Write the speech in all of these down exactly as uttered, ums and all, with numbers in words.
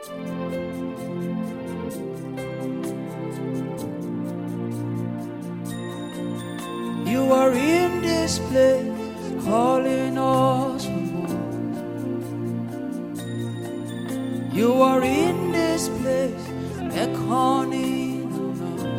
You are in this place, calling us for more. You are in this place, beckoning on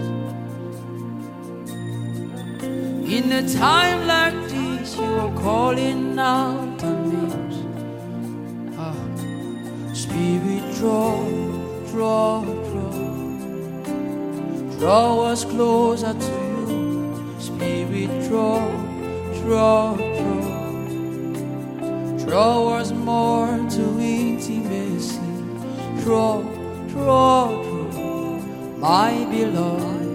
us. In a time like this, you are calling out our names. Ah, Spirit, draw, draw, draw, draw us closer to you. Spirit, draw, draw, draw, draw us more to intimacy. Draw, draw, draw, my beloved.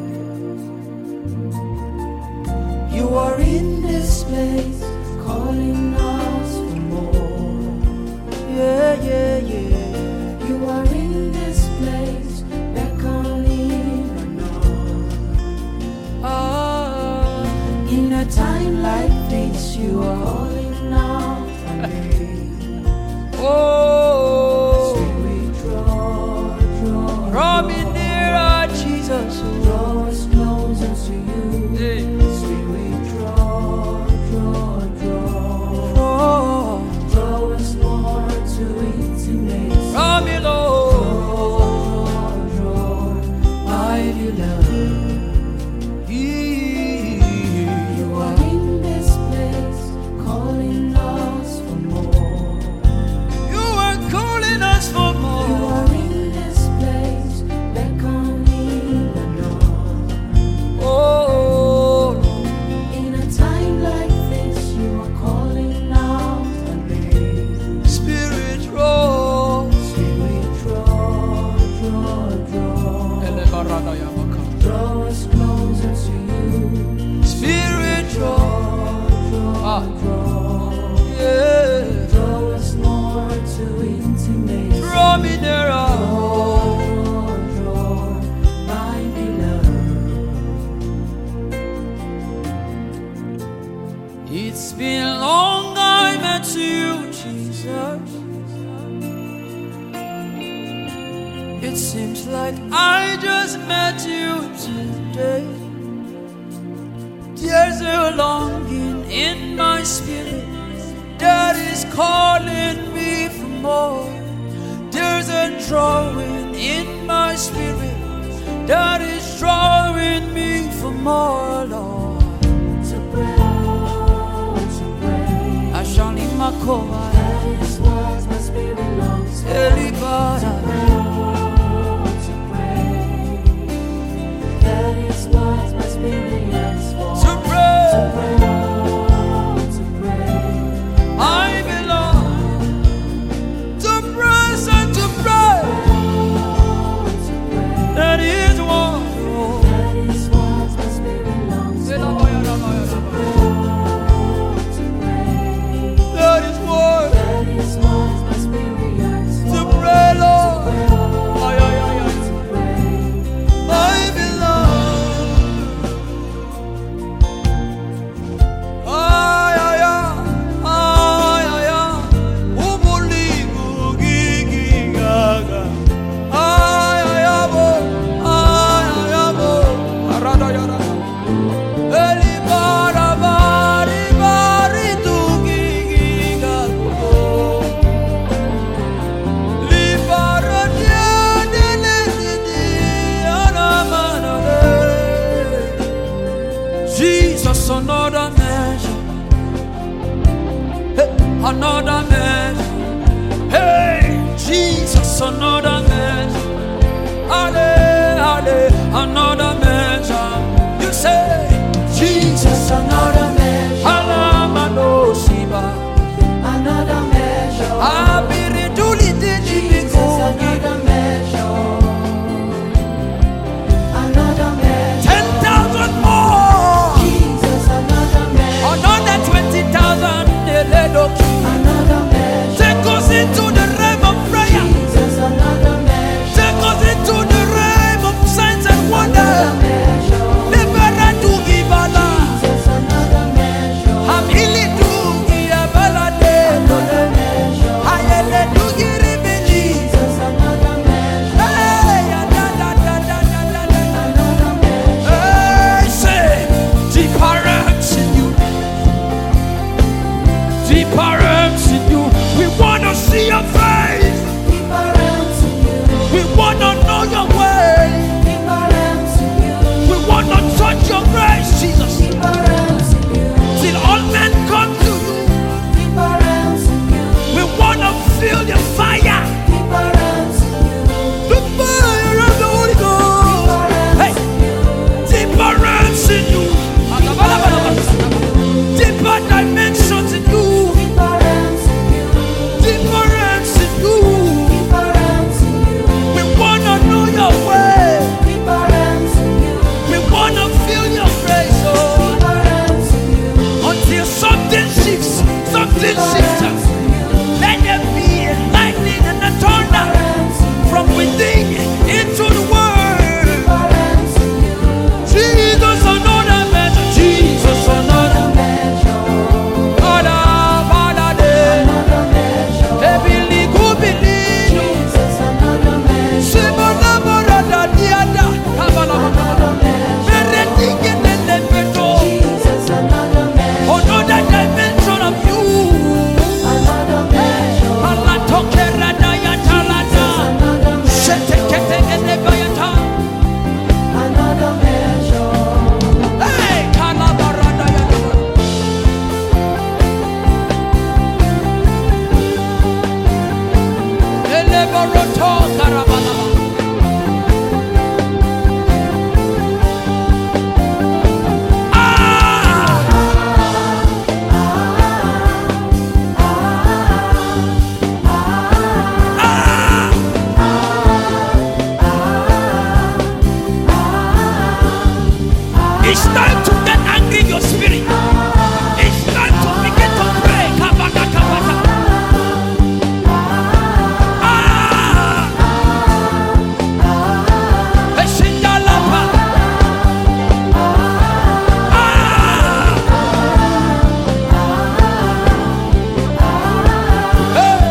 You are in this place, calling us for more. Yeah, yeah, yeah. You are in this place, beckoning on us. Ah, in a time like this, you are calling out for me. Oh, Spirit, draw, draw, draw me nearer, Jesus. Draw us closer to you. Hey. Spirit, draw, draw, draw, draw, draw us more to intimacy. Draw me, Lord, draw, draw, my beloved. Draw us closer to you. Spirit, draw, draw, ah. draw, yeah. Draw us more to intimacy. Draw me nearer. Draw, draw, my beloved. It's been long I met you, Jesus. It seems like I just met you today. There's a longing in my spirit that is calling me for more. There's a drawing in my spirit that is drawing me for more, Lord. To pray, to pray. I shall leave my core. That is what my spirit longs for. Elibara. To pray, to pray, to pray, I belong to praise and to pray. That is what, that is what my spirit longs for. That is what, that is what my spirit yearns for. To pray, Lord. Jesus, another measure, hey, another measure, hey, Jesus, another measure, ale, ale, another measure. You say, Jesus, another measure, alamano siba, another measure, abiriduli diji, Jesus, another measure, another measure, ten thousand more. Another twenty thousand, another measure. It's time to get angry in your spirit. It's time to begin to pray. Kabaka, kabaka. Ah! Eshinjalapa. Ah! Hey!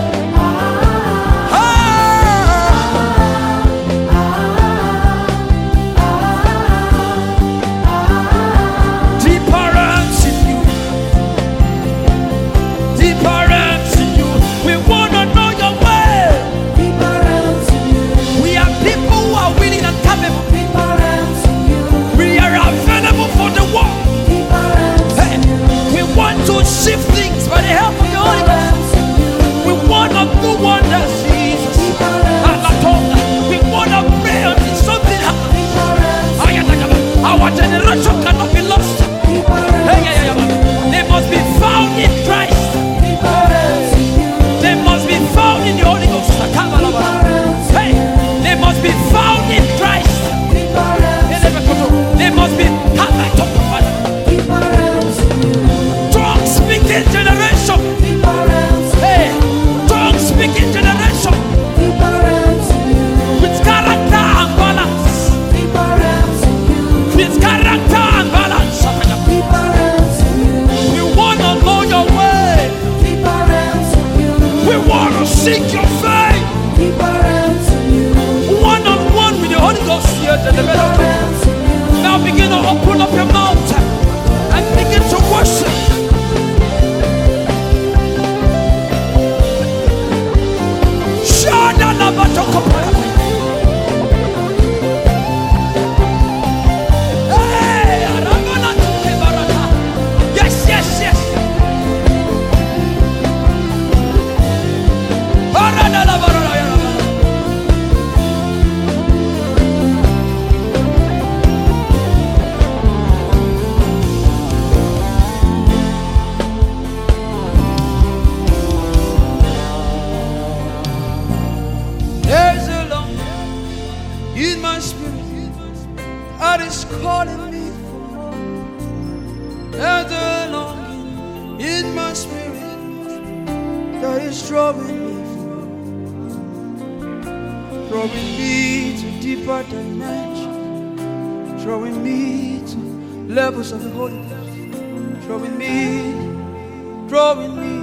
Shift things by the help of the Holy Ghost. We want to do wonders, Jesus. We want to pray until something happens. Our generation cannot be lost. They must be found in Christ. They must be found in the Holy Ghost. Hey, they must be found in Christ. They must be speaking generation. Hey, tongue speaking generation. With character and balance. With character and balance. We want to know your way. We want to seek your faith. One on one with the Holy Ghost here to develop. Now begin to open up your mouth and begin to worship. Yes, yes, yes. There's a longing in my spirit that is calling me for more. There's a longing in my spirit that is drawing me for more. Drawing me to deeper dimensions. Drawing me to levels of the Holy Ghost. Drawing me, drawing me.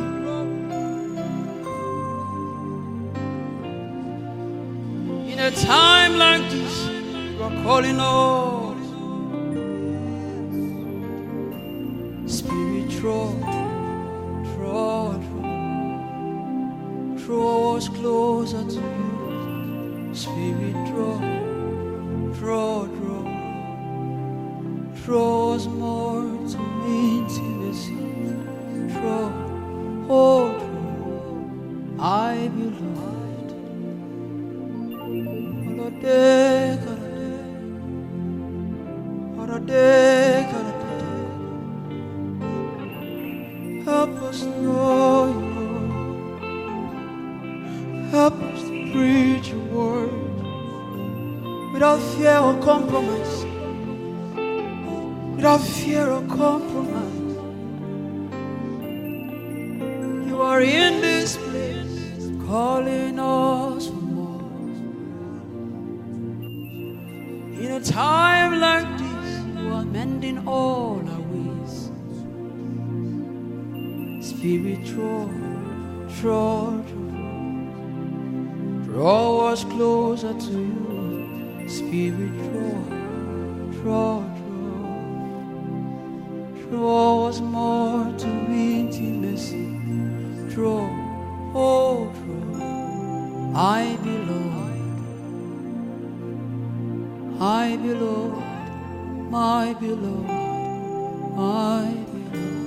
In a time like this, you are calling us. Spirit, draw, draw, draw, draw us closer to you. Spirit, draw, draw, draw, draw us more to intimacy. Draw, oh, draw, I belong. Help us know you. Help us to preach your word without fear or compromise. Without fear or compromise. You are in this place calling us for more. In a time like this, you are mending all our ways. Spirit, draw, draw, draw, draw us closer to you. Spirit, draw, draw, draw, draw us more to intimacy. Draw, oh, draw, I belong. I beloved, my beloved, my beloved.